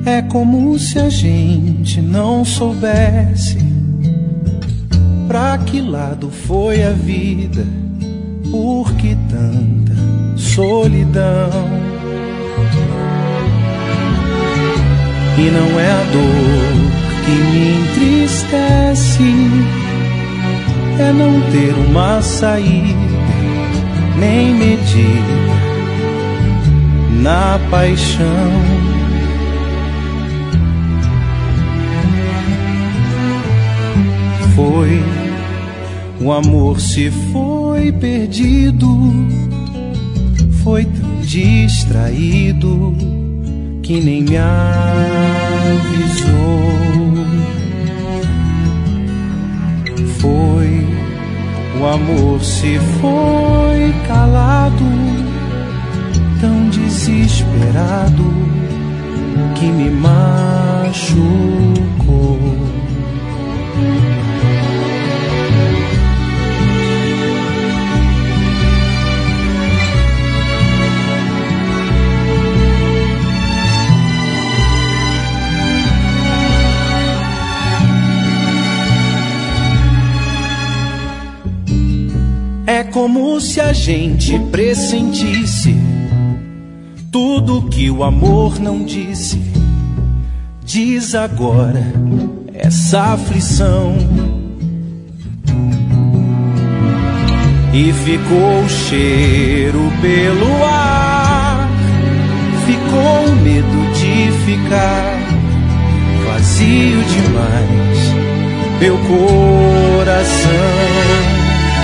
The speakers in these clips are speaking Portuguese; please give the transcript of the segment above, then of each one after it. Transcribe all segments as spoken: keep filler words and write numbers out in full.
É como se a gente não soubesse pra que lado foi a vida, por que tanta solidão. E não é a dor que me entristece, é não ter uma saída, nem medida na paixão. Foi, o amor se foi perdido, foi tão distraído que nem me avisou. Foi, o amor se foi calado, tão desesperado que me machucou. É como se a gente pressentisse tudo que o amor não disse. Diz agora essa aflição. E ficou o cheiro pelo ar, ficou o medo de ficar vazio demais meu coração.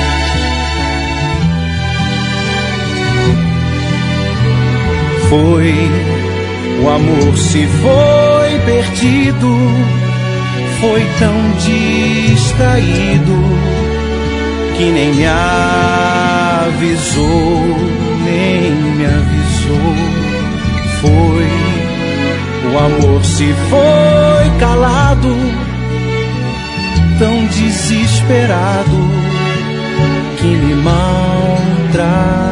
Foi, o amor se foi perdido, foi tão distraído que nem me avisou, nem me avisou. Foi, o amor se foi calado, tão desesperado que me maltratou.